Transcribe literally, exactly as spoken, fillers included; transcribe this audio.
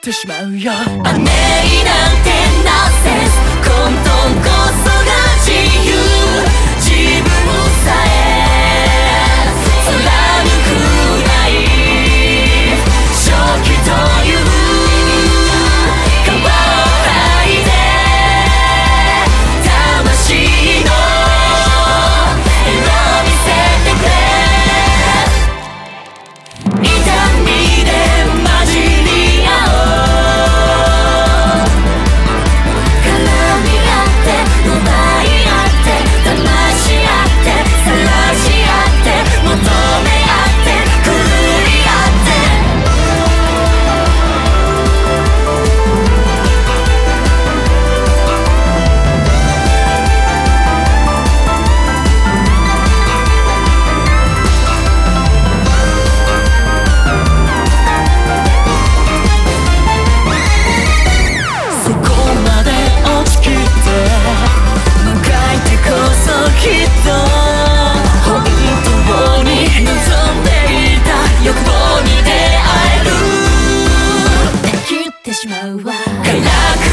ってしまうよ。 雨になんてなせず混沌こそが自由、自分さえ貫くない正気という皮を剥いで魂の色見せてくれ。痛みで混じり合おう、絡み合って奪い合って騙し合って晒し合って求め合って狂い合って。そこまで落ちきってもがいてこそきっと本当に望んでいた欲望に出会える。できてしまうわ。